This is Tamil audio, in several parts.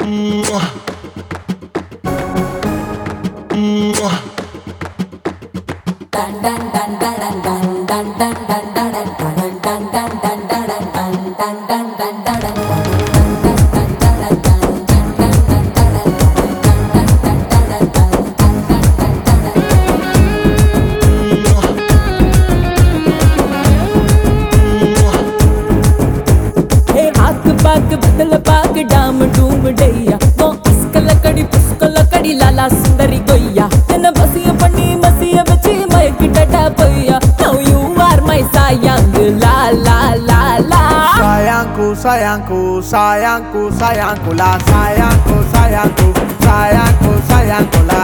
डाम डूम डैया वो अस्कल कड़ी पुस्कल कड़ी लाला सुंदरी गोया तेन बसिया पन्नी मसिया बची मयक डडा पया now you are my sayang la la la la sayangku sayangku sayangku sayangku la sayangku sayangku sayangku sayangku la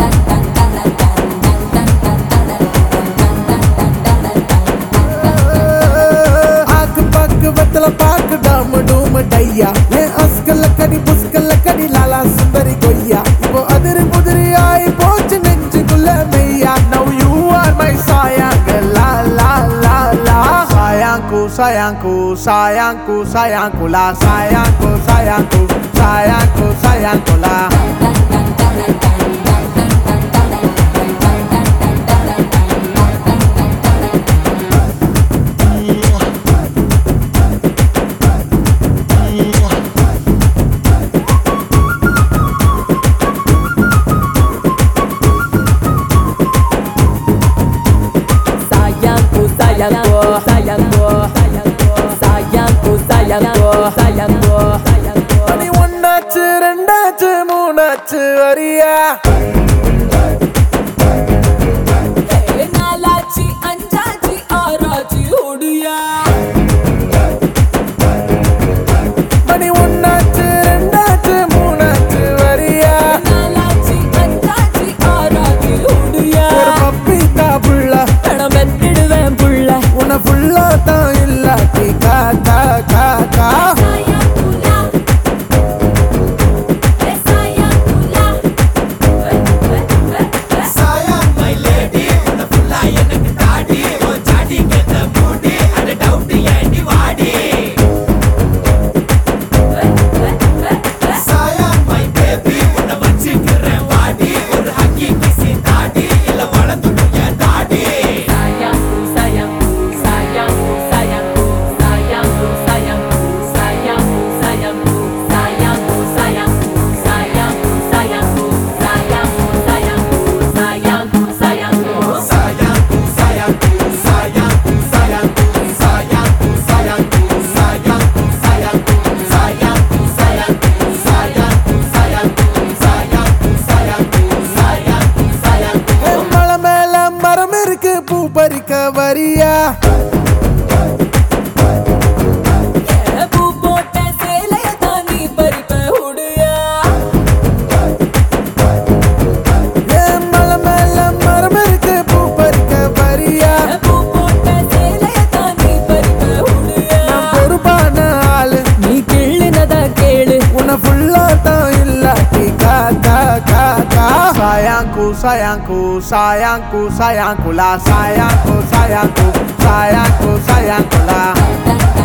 आग पग बदल पाक डाम डूम डैया ये अस्कल कड़ी पुस्कल कड़ी लाला सुंदरी गोया वो अदर बुदरी आई पोच नेंजुकुल्ल मैया now you are my sayang la la la la sayangku sayangku sayangku sayangku la sayangku sayangku sayangku sayangku la மணி ஒன்னாச்சு ரெண்டாச்சு மூணாச்சு வரியா நாலாச்சு அஞ்சாச்சு ஆறாச்சு ஓடியா மணி ஒன்னாச்சு ரெண்டாச்சு மூணாச்சு வரியா நாலாச்சு அஞ்சாச்சு ஆறாச்சு ஓடியா ஒரு பப்பி தான் புள்ள பணம் வெத்திடுவேன் புள்ள உன்னை ஃபுல்லா தான் இல்லாட்டி காக்கா காக்கா பூ பறிக்க வரியா பூ போட்ட சேலைய தாண்டி பறிப்ப உடையா என் மலை மேல மரம் இருக்கு பூ பறிக்க வரியா பூ போட்ட சேலைய தாண்டி பறிப்ப உடையா நான் பொறுப்பான ஆளு நீ கிள்ளினத கேளு உன்னை ஃபுல்லா தான் இல்லாட்டி காக்கா காக்கா sayangku sayangku sayangku sayangku la sayangku sayangku sayangku sayangku la